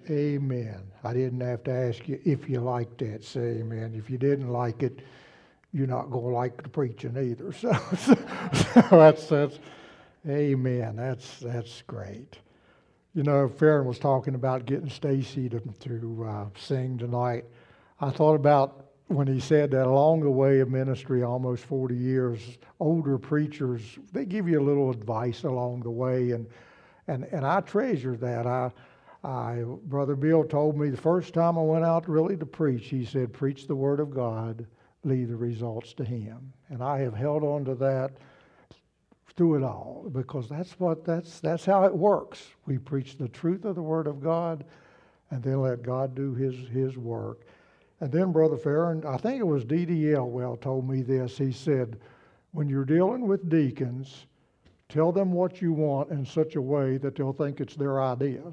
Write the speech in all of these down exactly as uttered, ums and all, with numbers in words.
Amen. I didn't have to ask you if you liked that. Say amen. If you didn't like it, you're not going to like the preaching either. So, so, so that's, that's, amen. That's, that's great. You know, Farron was talking about getting Stacy to, to uh, sing tonight. I thought about when he said that along the way of ministry, almost forty years, older preachers, they give you a little advice along the way, and and, and I treasure that. I, I, Brother Bill told me the first time I went out really to preach, he said, preach the Word of God, leave the results to Him. And I have held on to that through it all, because that's what that's that's how it works. We preach the truth of the Word of God, and then let God do His His work. And then Brother Farron, I think it was D D Elwell told me this. He said, when you're dealing with deacons, tell them what you want in such a way that they'll think it's their idea.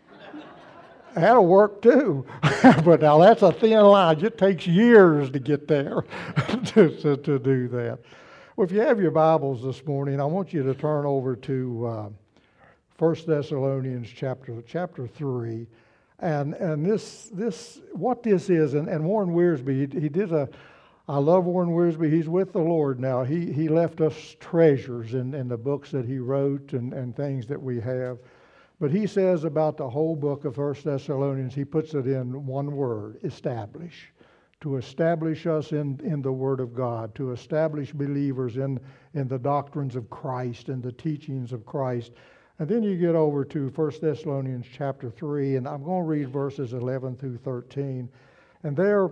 That'll work too. But now that's a thin line. It takes years to get there to, to, to do that. Well, if you have your Bibles this morning, I want you to turn over to uh, First Thessalonians chapter chapter three. And and this this what this is, and, and Warren Wiersbe, he, he did a, I love Warren Wiersbe, he's with the Lord now. He he left us treasures in, in the books that he wrote and, and things that we have. But he says about the whole book of First Thessalonians, he puts it in one word, establish. To establish us in, in the Word of God, to establish believers in, in the doctrines of Christ and the teachings of Christ. And then you get over to First Thessalonians chapter three, and I'm going to read verses eleven through thirteen. And there,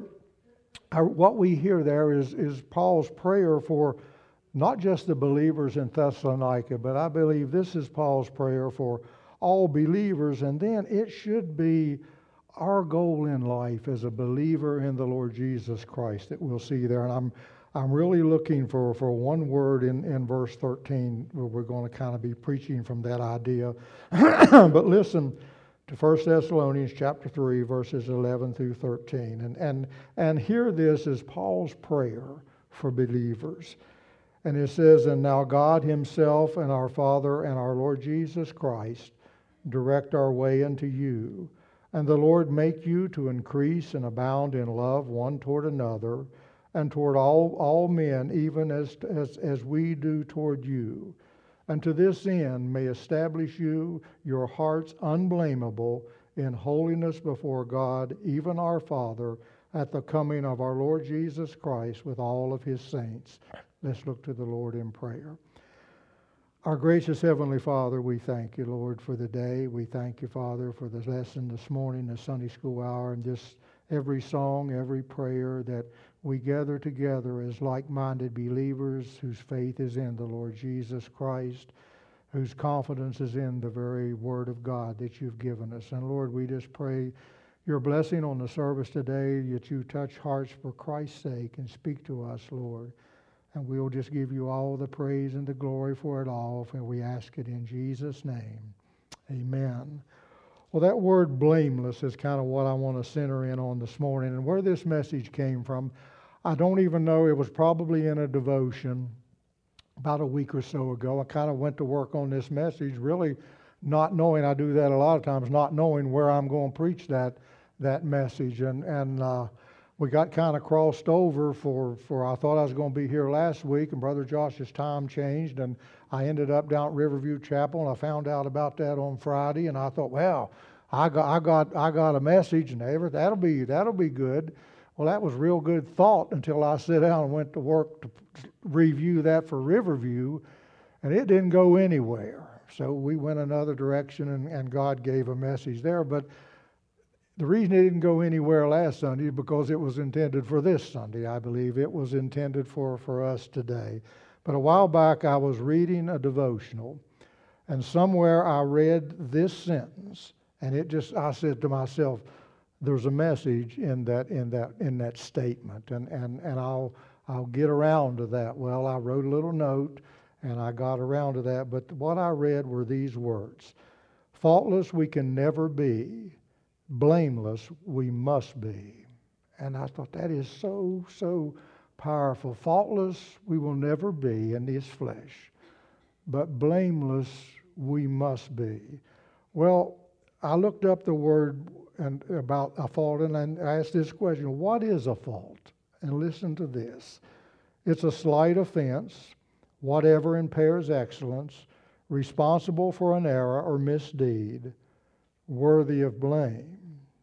what we hear there is, is Paul's prayer for not just the believers in Thessalonica, but I believe this is Paul's prayer for all believers. And then it should be our goal in life as a believer in the Lord Jesus Christ that we'll see there. And I'm I'm really looking for, for one word in, in verse thirteen where we're going to kind of be preaching from that idea. But listen to First Thessalonians chapter three, verses eleven through thirteen. And, and, and hear this as Paul's prayer for believers. And it says, and now God Himself and our Father and our Lord Jesus Christ direct our way unto you. And the Lord make you to increase and abound in love one toward another, and toward all, all men, even as, as, as we do toward you. And to this end may establish you, your hearts unblameable in holiness before God, even our Father, at the coming of our Lord Jesus Christ with all of His saints. Let's look to the Lord in prayer. Our gracious Heavenly Father, we thank you, Lord, for the day. We thank you, Father, for the lesson this morning, the Sunday school hour, and just every song, every prayer that we gather together as like-minded believers whose faith is in the Lord Jesus Christ, whose confidence is in the very Word of God that you've given us. And Lord, we just pray your blessing on the service today, that you touch hearts for Christ's sake and speak to us, Lord. And we'll just give you all the praise and the glory for it all, and we ask it in Jesus' name. Amen. Well, that word blameless is kind of what I want to center in on this morning. And where this message came from, I don't even know. It was probably in a devotion about a week or so ago. I kind of went to work on this message, really not knowing, I do that a lot of times, not knowing where I'm going to preach that that message. And, and uh, we got kind of crossed over for, for, I thought I was going to be here last week, and Brother Josh's time changed, and I ended up down at Riverview Chapel, and I found out about that on Friday, and I thought, well, I got I got I got a message, and every, that'll be that'll be good. Well, that was real good thought until I sat down and went to work to review that for Riverview, and it didn't go anywhere. So we went another direction, and, and God gave a message there. But the reason it didn't go anywhere last Sunday is because it was intended for this Sunday, I believe. It was intended for, for us today. But a while back, I was reading a devotional, and somewhere I read this sentence, and it just, I said to myself, there's a message in that in that in that statement, and and and I'll I'll get around to that. Well, I wrote a little note, and I got around to that. But what I read were these words: "Faultless we can never be, blameless we must be." And I thought that is so so powerful. Faultless we will never be in this flesh, but blameless we must be. Well, I looked up the word and about a fault, and I asked this question: what is a fault? And listen to this: it's a slight offense, whatever impairs excellence, responsible for an error or misdeed, worthy of blame.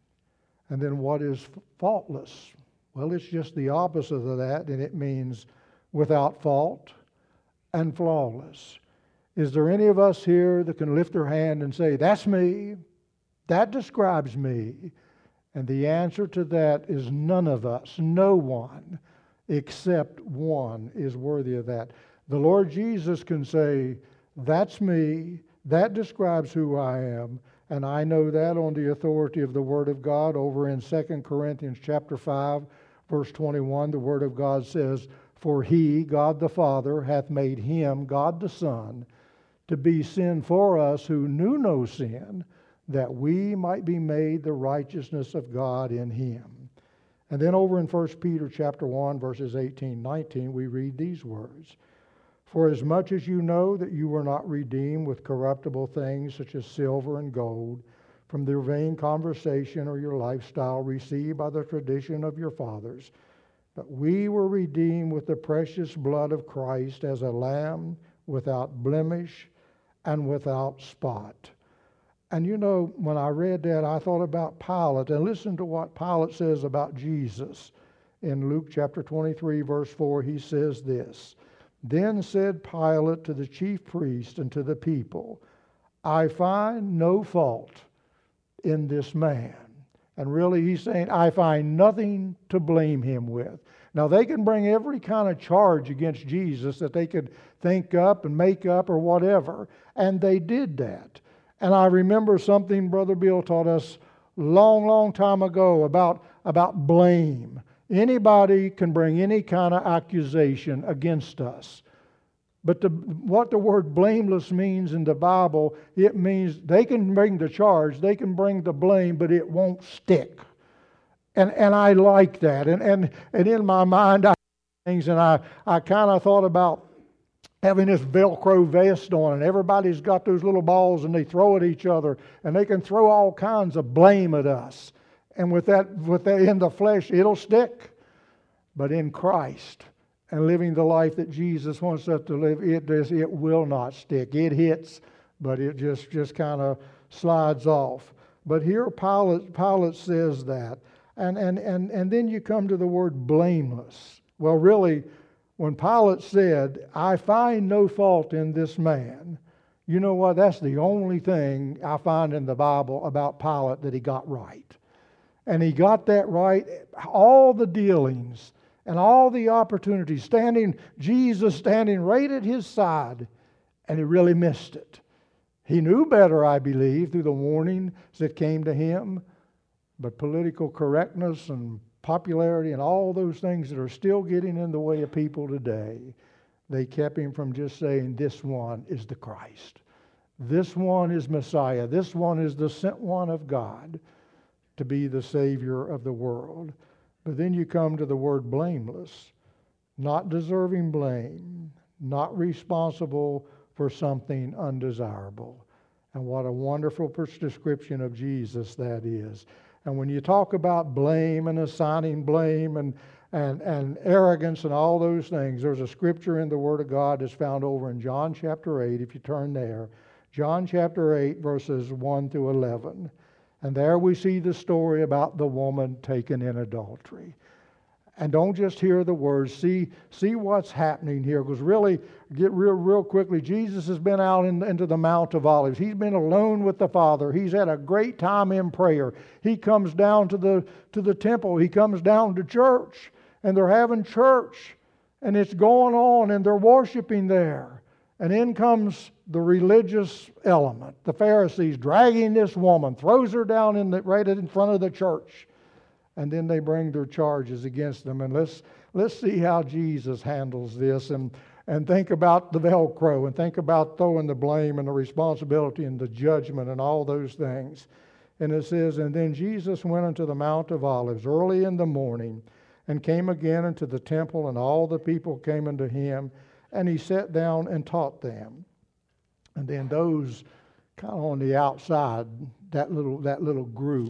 And then what is faultless? Well, it's just the opposite of that, and it means without fault and flawless. Is there any of us here that can lift their hand and say, that's me, that describes me? And the answer to that is none of us, no one, except one is worthy of that. The Lord Jesus can say, that's me, that describes who I am, and I know that on the authority of the Word of God. Over in Second Corinthians chapter five, verse twenty-one, the Word of God says, for He, God the Father, hath made Him, God the Son, to be sin for us who knew no sin, that we might be made the righteousness of God in Him. And then over in First Peter chapter one, verses eighteen, nineteen, we read these words. For as much as you know that you were not redeemed with corruptible things such as silver and gold, from their vain conversation or your lifestyle received by the tradition of your fathers, but we were redeemed with the precious blood of Christ as a lamb without blemish and without spot. And you know, when I read that, I thought about Pilate. And listen to what Pilate says about Jesus. In Luke chapter twenty-three, verse four, he says this. Then said Pilate to the chief priest and to the people, I find no fault in this man. And really he's saying, I find nothing to blame him with. Now they can bring every kind of charge against Jesus that they could think up and make up or whatever. And they did that. And I remember something Brother Bill taught us long, long time ago about, about blame. Anybody can bring any kind of accusation against us. But the, what the word blameless means in the Bible, it means they can bring the charge, they can bring the blame, but it won't stick. And and I like that. And and, and in my mind, I things, and I, I kind of thought about having this Velcro vest on, and everybody's got those little balls, and they throw at each other, and they can throw all kinds of blame at us. And with that, with that in the flesh, it'll stick. But in Christ, and living the life that Jesus wants us to live, it does, it will not stick. It hits, but it just, just kind of slides off. But here Pilate, Pilate says that. And, and, and, and then you come to the word blameless. Well, really, when Pilate said, I find no fault in this man, you know what? That's the only thing I find in the Bible about Pilate that he got right. And he got that right. All the dealings and all the opportunities, standing, Jesus standing right at his side, and he really missed it. He knew better, I believe, through the warnings that came to him. But political correctness and popularity and all those things that are still getting in the way of people today, they kept him from just saying, this one is the Christ. This one is Messiah. This one is the sent one of God to be the Savior of the world. But then you come to the word blameless, not deserving blame, not responsible for something undesirable. And what a wonderful description of Jesus that is. And when you talk about blame and assigning blame and, and, and arrogance and all those things, there's a scripture in the Word of God that's found over in John chapter eight, if you turn there. John chapter eight, verses one through eleven. And there we see the story about the woman taken in adultery. And don't just hear the words, see, see what's happening here. Because really, get real real quickly, Jesus has been out in, into the Mount of Olives. He's been alone with the Father. He's had a great time in prayer. He comes down to the, to the temple. He comes down to church. And they're having church. And it's going on, and they're worshiping there. And in comes the religious element. The Pharisees dragging this woman, throws her down in the, right in front of the church. And then they bring their charges against them. And let's let's see how Jesus handles this. And, and think about the Velcro. And think about throwing the blame and the responsibility and the judgment and all those things. And it says, and then Jesus went unto the Mount of Olives early in the morning, and came again into the temple, and all the people came unto him. And he sat down and taught them. And then those kind of on the outside, that little that little group,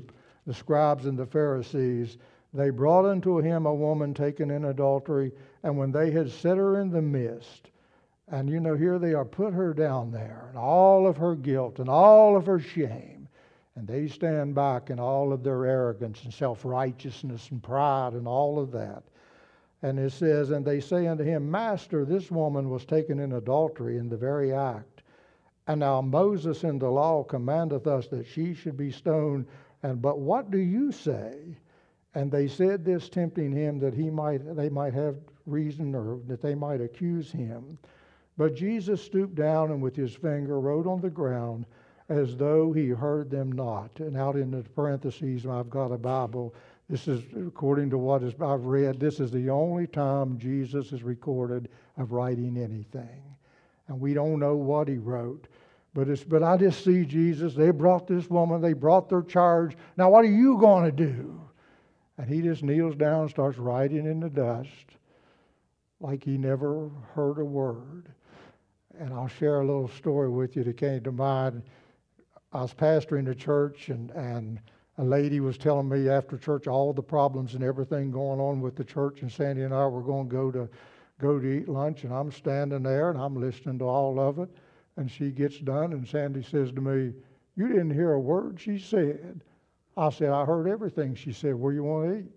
the scribes and the Pharisees, they brought unto him a woman taken in adultery, and when they had set her in the midst, and you know, here they are, put her down there, and all of her guilt and all of her shame, and they stand back in all of their arrogance and self-righteousness and pride and all of that. And it says, and they say unto him, Master, this woman was taken in adultery in the very act. And now Moses in the law commandeth us that she should be stoned. And but what do you say? And they said this, tempting him, that he might they might have reason, or that they might accuse him. But Jesus stooped down and with his finger wrote on the ground, as though he heard them not. And out in the parentheses, I've got a Bible. This is, according to what I've read, this is the only time Jesus is recorded of writing anything. And we don't know what he wrote. But it's, but I just see Jesus, they brought this woman, they brought their charge. Now what are you going to do? And he just kneels down and starts writing in the dust like he never heard a word. And I'll share a little story with you that came to mind. I was pastoring a church, and, and a lady was telling me after church all the problems and everything going on with the church, and Sandy and I were going to go to go to eat lunch, and I'm standing there and I'm listening to all of it. And she gets done, and Sandy says to me, "You didn't hear a word she said." I said, "I heard everything she said. Where you want to eat?"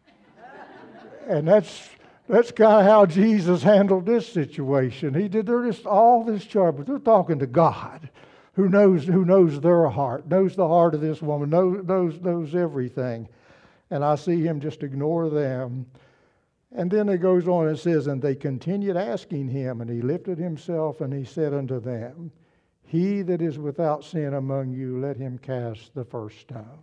And that's that's kind of how Jesus handled this situation. He did. They're just all this charge, but they're talking to God, who knows who knows their heart, knows the heart of this woman, knows knows knows everything. And I see him just ignore them. And then it goes on and says, and they continued asking him, and he lifted himself and he said unto them, He that is without sin among you, let him cast the first stone.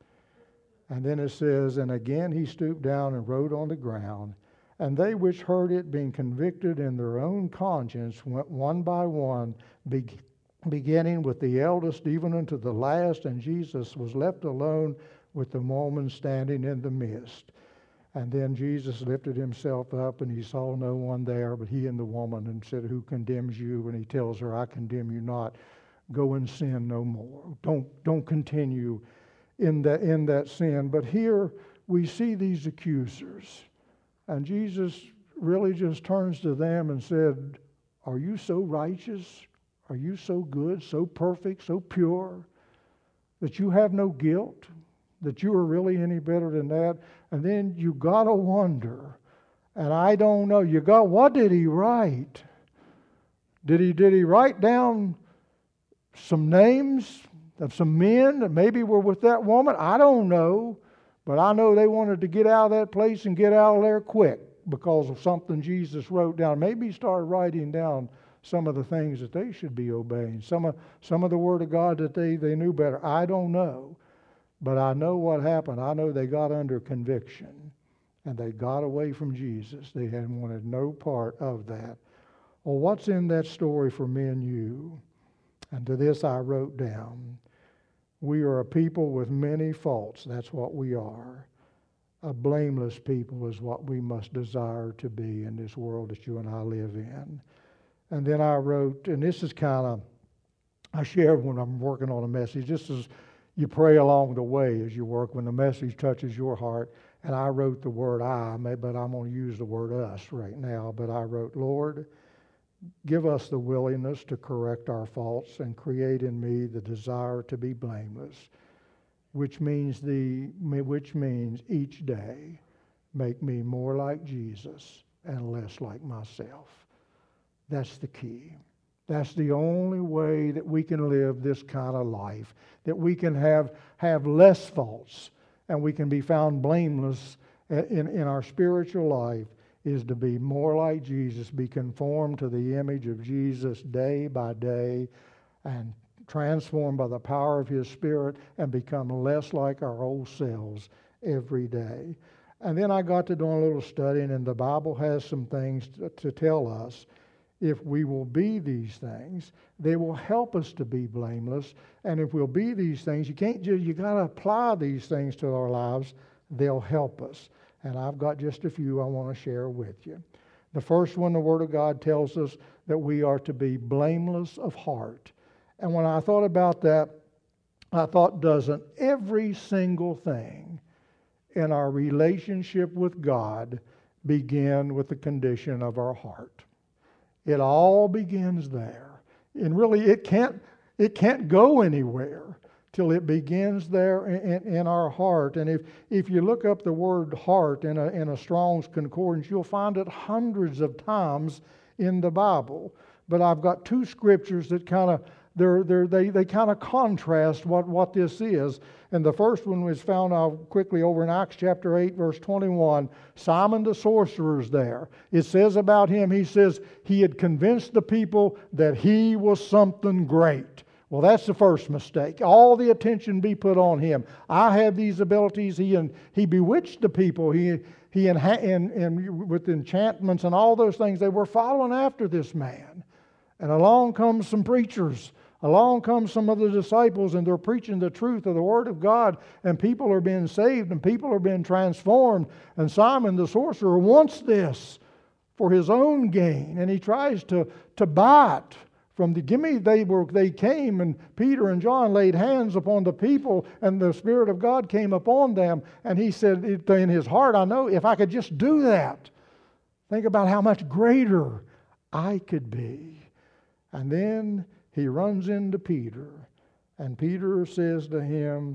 And then it says, and again he stooped down and wrote on the ground. And they which heard it, being convicted in their own conscience, went one by one, be, beginning with the eldest even unto the last. And Jesus was left alone with the woman standing in the midst. And then Jesus lifted himself up, and he saw no one there but he and the woman, and said, Who condemns you? And he tells her, I condemn you not. Go and sin no more. Don't, don't continue in that, in that sin. But here we see these accusers. And Jesus really just turns to them and said, Are you so righteous? Are you so good, so perfect, so pure, that you have no guilt? That you are really any better than that? And then you got to wonder, and I don't know, you got, what did he write? Did he, did he write down some names of some men that maybe were with that woman? I don't know, but I know they wanted to get out of that place and get out of there quick because of something Jesus wrote down. Maybe he started writing down some of the things that they should be obeying, some of, some of the Word of God that they, they knew better. I don't know. But I know what happened. I know they got under conviction, and they got away from Jesus. They had wanted no part of that. Well, what's in that story for me and you? And to this I wrote down, we are a people with many faults. That's what we are. A blameless people is what we must desire to be in this world that you and I live in. And then I wrote, and this is kind of, I share when I'm working on a message. This is, you pray along the way as you work when the message touches your heart. And I wrote the word I, but I'm going to use the word us right now. But I wrote, Lord, give us the willingness to correct our faults and create in me the desire to be blameless, which means the which means each day make me more like Jesus and less like myself. That's the key. That's the only way that we can live this kind of life, that we can have, have less faults and we can be found blameless in, in our spiritual life, is to be more like Jesus, be conformed to the image of Jesus day by day, and transformed by the power of His Spirit and become less like our old selves every day. And then I got to doing a little studying, and the Bible has some things to, to tell us. If we will be these things, they will help us to be blameless. And if we'll be these things, you can't just, you got to apply these things to our lives. They'll help us. And I've got just a few I want to share with you. The first one, the Word of God tells us that we are to be blameless of heart. And when I thought about that, I thought, doesn't every single thing in our relationship with God begin with the condition of our heart? It all begins there. And really, it can't, it can't go anywhere till it begins there in, in, in our heart. And if, if you look up the word heart in a, in a Strong's Concordance, you'll find it hundreds of times in the Bible. But I've got two scriptures that kind of They're, they're, they they kind of contrast what, what this is. And the first one was found out quickly over in Acts chapter eight, verse twenty-one. Simon the sorcerer's there. It says about him, he says, he had convinced the people that he was something great. Well, that's the first mistake. All the attention be put on him. I have these abilities. He and he bewitched the people. He he and, and, and with enchantments and all those things, they were following after this man. And along comes some preachers. Along comes some of the disciples, and they're preaching the truth of the Word of God, and people are being saved, and people are being transformed. And Simon the sorcerer wants this for his own gain, and he tries to, to buy it from the gimme. They were they came, and Peter and John laid hands upon the people, and the Spirit of God came upon them. And he said in his heart, I know if I could just do that, think about how much greater I could be. And then he runs into Peter, and Peter says to him,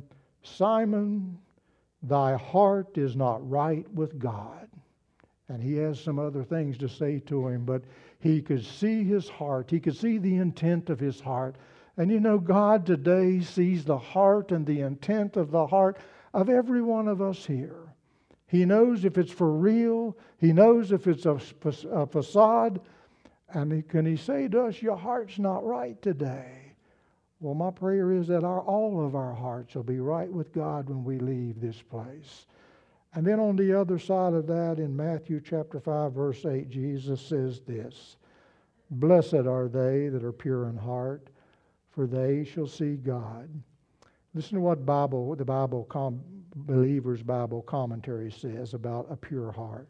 Simon, thy heart is not right with God. And he has some other things to say to him, but he could see his heart. He could see the intent of his heart. And you know, God today sees the heart and the intent of the heart of every one of us here. He knows if it's for real. He knows if it's a, a facade. And he, can he say to us, your heart's not right today? Well, my prayer is that our, all of our hearts will be right with God when we leave this place. And then on the other side of that, in Matthew chapter five, verse eight, Jesus says this, Blessed are they that are pure in heart, for they shall see God. Listen to what Bible, the Bible com, Believer's Bible Commentary says about a pure heart.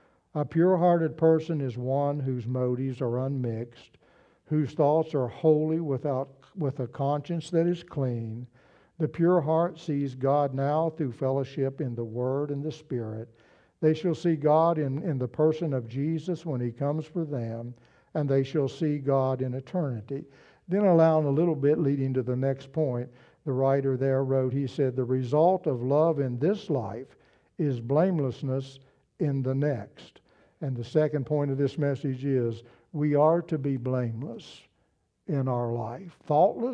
A pure-hearted person is one whose motives are unmixed, whose thoughts are holy without, with a conscience that is clean. The pure heart sees God now through fellowship in the Word and the Spirit. They shall see God in, in the person of Jesus when He comes for them, and they shall see God in eternity. Then allowing a little bit leading to the next point, the writer there wrote, he said, the result of love in this life is blamelessness in the next. And the second point of this message is we are to be blameless in our life. Thoughtless,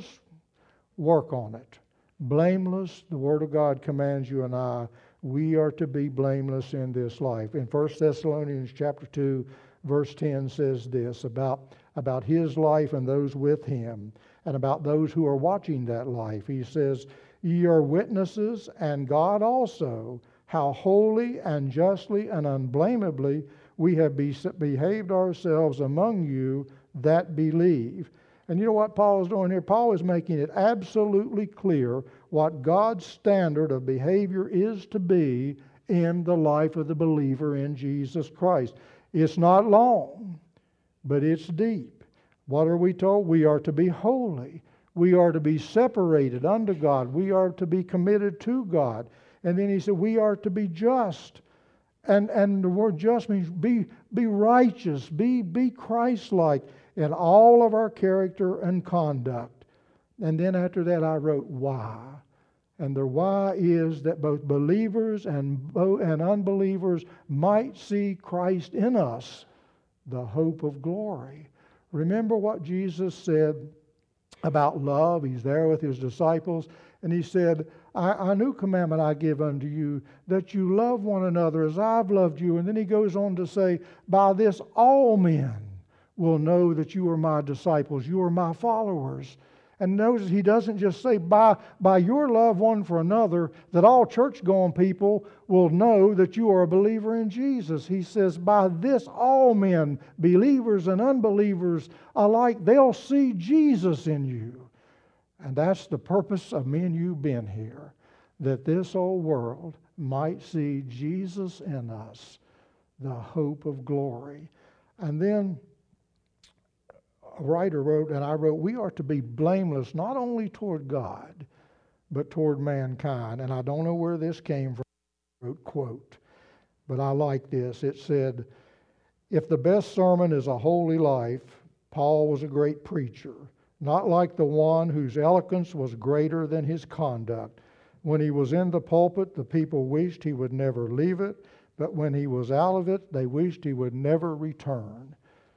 work on it. Blameless, the Word of God commands you and I, we are to be blameless in this life. In First Thessalonians chapter two, verse ten says this about, about his life and those with him, and about those who are watching that life. He says, ye are witnesses, and God also, how holy and justly and unblameably we have be, behaved ourselves among you that believe. And you know what Paul is doing here? Paul is making it absolutely clear what God's standard of behavior is to be in the life of the believer in Jesus Christ. It's not long, but it's deep. What are we told? We are to be holy. We are to be separated unto God. We are to be committed to God. And then he said, we are to be just. And and the word just means be be righteous, be be Christ-like in all of our character and conduct. And then after that I wrote why. And the why is that both believers and, and unbelievers might see Christ in us, the hope of glory. Remember what Jesus said about love. He's there with his disciples, and he said, I, a new commandment I give unto you, that you love one another as I've loved you. And then he goes on to say, by this all men will know that you are my disciples, you are my followers. And notice he doesn't just say, by, by your love one for another, that all church-going people will know that you are a believer in Jesus. He says, by this all men, believers and unbelievers alike, they'll see Jesus in you. And that's the purpose of me and you being here, that this old world might see Jesus in us, the hope of glory. And then a writer wrote, and I wrote, we are to be blameless not only toward God, but toward mankind. And I don't know where this came from, wrote, quote, but I like this. It said, if the best sermon is a holy life, Paul was a great preacher, not like the one whose eloquence was greater than his conduct. When he was in the pulpit, the people wished he would never leave it, but when he was out of it, they wished he would never return.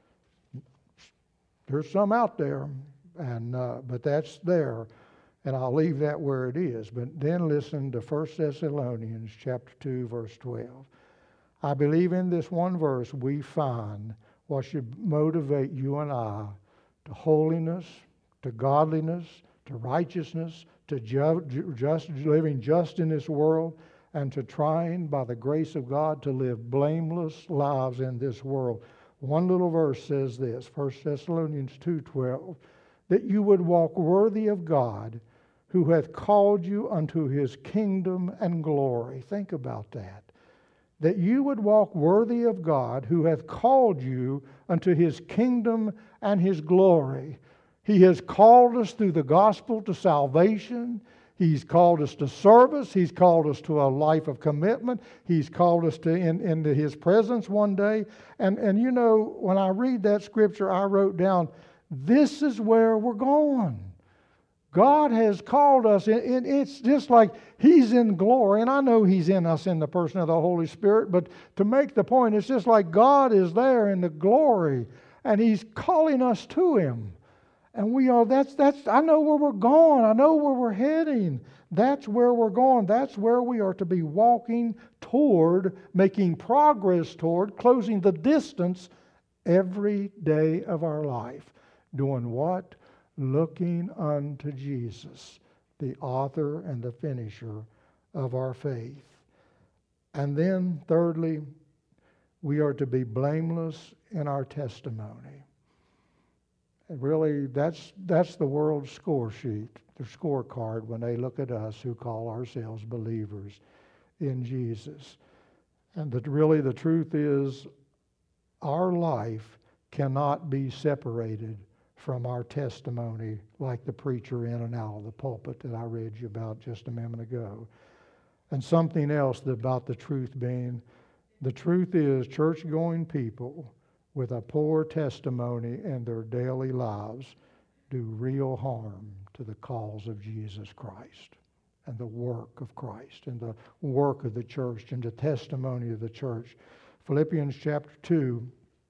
There's some out there, and uh, but that's there, and I'll leave that where it is. But then listen to First Thessalonians chapter two, verse twelve. I believe in this one verse we find what should motivate you and I to holiness, to godliness, to righteousness, to ju- just living just in this world, and to trying by the grace of God to live blameless lives in this world. One little verse says this, First Thessalonians two twelve, that you would walk worthy of God who hath called you unto his kingdom and glory. Think about that. That you would walk worthy of God who hath called you unto his kingdom and his glory. He has called us through the gospel to salvation. He's called us to service. He's called us to a life of commitment. He's called us to in, into his presence one day. And, and you know, when I read that scripture, I wrote down, this is where we're going. God has called us. And it's just like he's in glory. And I know he's in us in the person of the Holy Spirit. But to make the point, it's just like God is there in the glory. And he's calling us to him. And we are, that's, that's, I know where we're going. I know where we're heading. That's where we're going. That's where we are to be walking toward, making progress toward, closing the distance every day of our life. Doing what? Looking unto Jesus, the author and the finisher of our faith. And then, thirdly, we are to be blameless in our testimony. Really, that's that's the world's score sheet, the scorecard when they look at us who call ourselves believers in Jesus. And that really the truth is, our life cannot be separated from our testimony like the preacher in and out of the pulpit that I read you about just a minute ago. And something else about the truth being, the truth is church-going people with a poor testimony in their daily lives do real harm to the cause of Jesus Christ and the work of Christ and the work of the church and the testimony of the church. Philippians chapter two,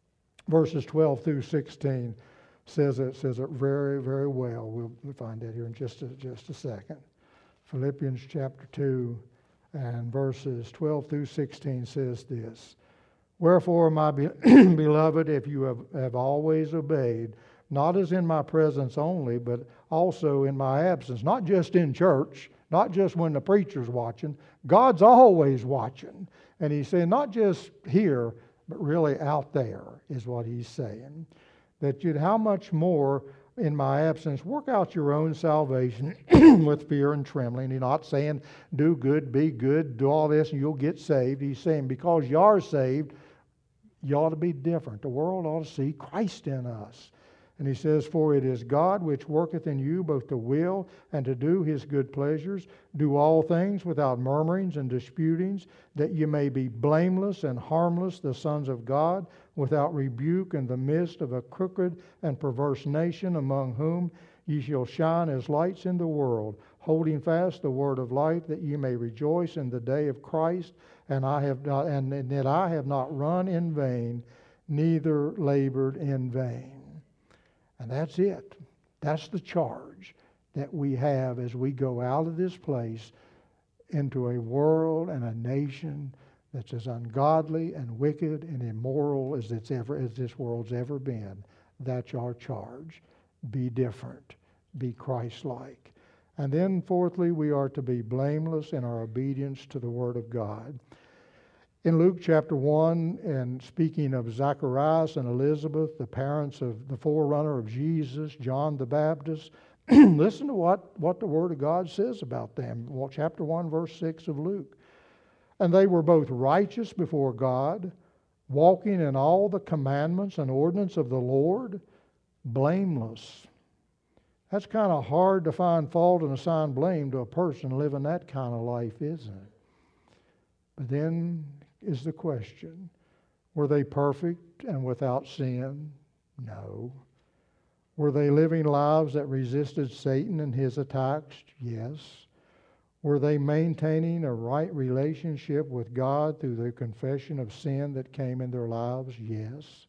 verses twelve through sixteen says it, says it very, very well. We'll find that here in just a, just a second. Philippians chapter two and verses twelve through sixteen says this. Wherefore, my be- beloved, if you have, have always obeyed, not as in my presence only, but also in my absence, not just in church, not just when the preacher's watching, God's always watching. And he's saying, not just here, but really out there is what he's saying. That you'd, how much more in my absence, work out your own salvation with fear and trembling. He's not saying do good, be good, do all this and you'll get saved. He's saying because you are saved, you ought to be different. The world ought to see Christ in us. And he says, for it is God which worketh in you both to will and to do his good pleasures. Do all things without murmurings and disputings, that ye may be blameless and harmless, the sons of God, without rebuke in the midst of a crooked and perverse nation, among whom ye shall shine as lights in the world, holding fast the word of life, that ye may rejoice in the day of Christ, and I have not, and that I have not run in vain, neither labored in vain. And that's it. That's the charge that we have as we go out of this place into a world and a nation that's as ungodly and wicked and immoral as it's ever as this world's ever been. That's our charge. Be different. Be Christ-like. And then fourthly, we are to be blameless in our obedience to the Word of God. In Luke chapter one, and speaking of Zacharias and Elizabeth, the parents of the forerunner of Jesus, John the Baptist, listen to what, what the Word of God says about them. Well, chapter one, verse six of Luke. And they were both righteous before God, walking in all the commandments and ordinance of the Lord, blameless. That's kind of hard to find fault and assign blame to a person living that kind of life, isn't it? But then is the question, were they perfect and without sin? No. Were they living lives that resisted Satan and his attacks? Yes. Were they maintaining a right relationship with God through the confession of sin that came in their lives? Yes.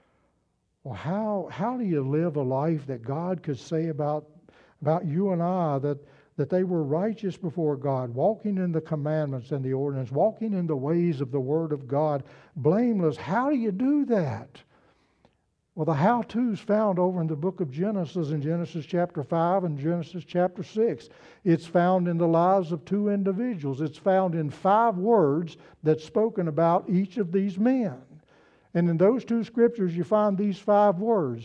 Well, how how do you live a life that God could say about, about you and I that, that they were righteous before God, walking in the commandments and the ordinance, walking in the ways of the Word of God, blameless? How do you do that? Well, the how-to's found over in the book of Genesis, in Genesis chapter five and Genesis chapter six. It's found in the lives of two individuals. It's found in five words that's spoken about each of these men. And in those two scriptures, you find these five words.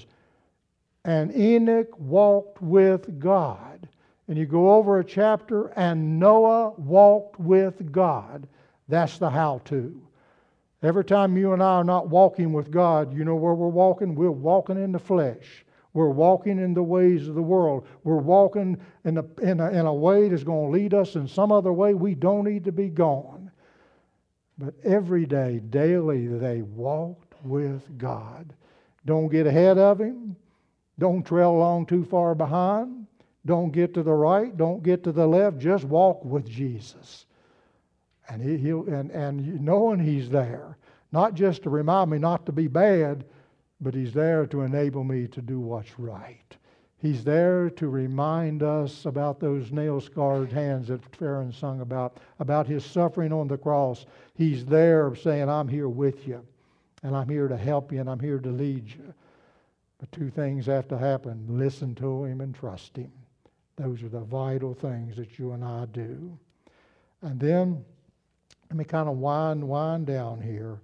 And Enoch walked with God. And you go over a chapter, and Noah walked with God. That's the how-to. Every time you and I are not walking with God, you know where we're walking? We're walking in the flesh. We're walking in the ways of the world. We're walking in a, in a, in a way that's going to lead us in some other way we don't need to be gone. But every day, daily, they walked with God. Don't get ahead of Him. Don't trail along too far behind. Don't get to the right. Don't get to the left. Just walk with Jesus. And he, he'll and, and knowing He's there, not just to remind me not to be bad, but He's there to enable me to do what's right. He's there to remind us about those nail-scarred hands that Farron sung about, about His suffering on the cross. He's there saying, I'm here with you, and I'm here to help you, and I'm here to lead you. But two things have to happen. Listen to Him and trust Him. Those are the vital things that you and I do. And then, let me kind of wind, wind down here.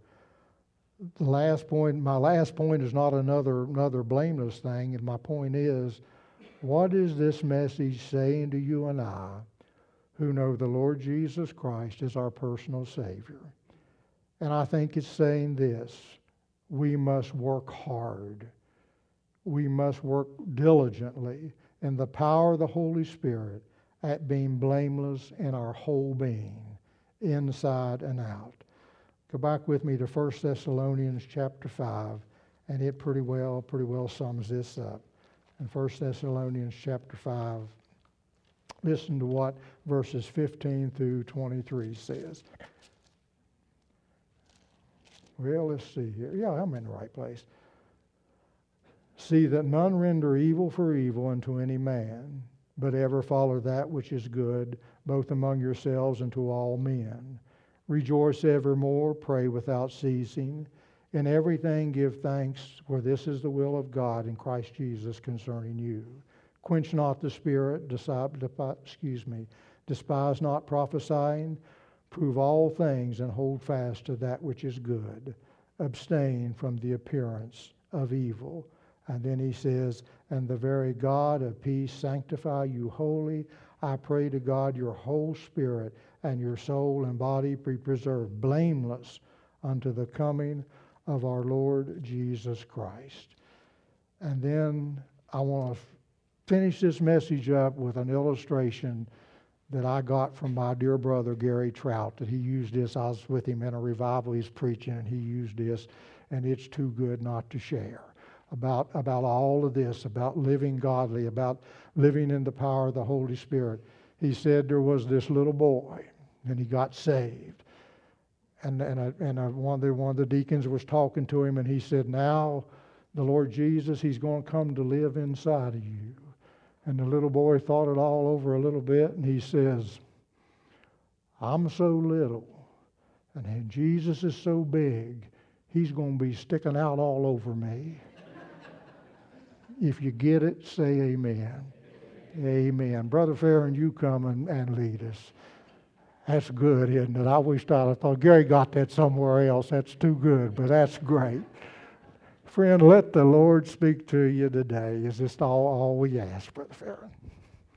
The last point, my last point is not another, another blameless thing, and my point is, what is this message saying to you and I who know the Lord Jesus Christ as our personal Savior? And I think it's saying this: we must work hard. We must work diligently in the power of the Holy Spirit at being blameless in our whole being, inside and out. Go back with me to First Thessalonians chapter five, and it pretty well, pretty well sums this up. In First Thessalonians chapter five, listen to what verses fifteen through twenty-three says. Well, let's see here. Yeah, I'm in the right place. See that none render evil for evil unto any man, but ever follow that which is good, both among yourselves and to all men. Rejoice evermore, pray without ceasing. In everything give thanks, for this is the will of God in Christ Jesus concerning you. Quench not the spirit, despise, excuse me, despise not prophesying. Prove all things and hold fast to that which is good. Abstain from the appearance of evil. And then he says, and the very God of peace sanctify you wholly. I pray to God your whole spirit and your soul and body be preserved blameless unto the coming of our Lord Jesus Christ. And then I want to finish this message up with an illustration that I got from my dear brother Gary Trout, that he used this. I was with him in a revival he's preaching, and he used this, and it's too good not to share. About, about all of this, about living godly, about living in the power of the Holy Spirit. He said there was this little boy, and he got saved. And, and, a, and a, one, of the, one of the deacons was talking to him, and he said, now the Lord Jesus, He's going to come to live inside of you. And the little boy thought it all over a little bit, and he says, I'm so little, and Jesus is so big, He's going to be sticking out all over me. If you get it, say amen. Amen. Brother Farron, you come and, and lead us. That's good, isn't it? I wished I'd have thought Gary got that somewhere else. That's too good, but that's great. Friend, let the Lord speak to you today. Is this all, all we ask, Brother Farron?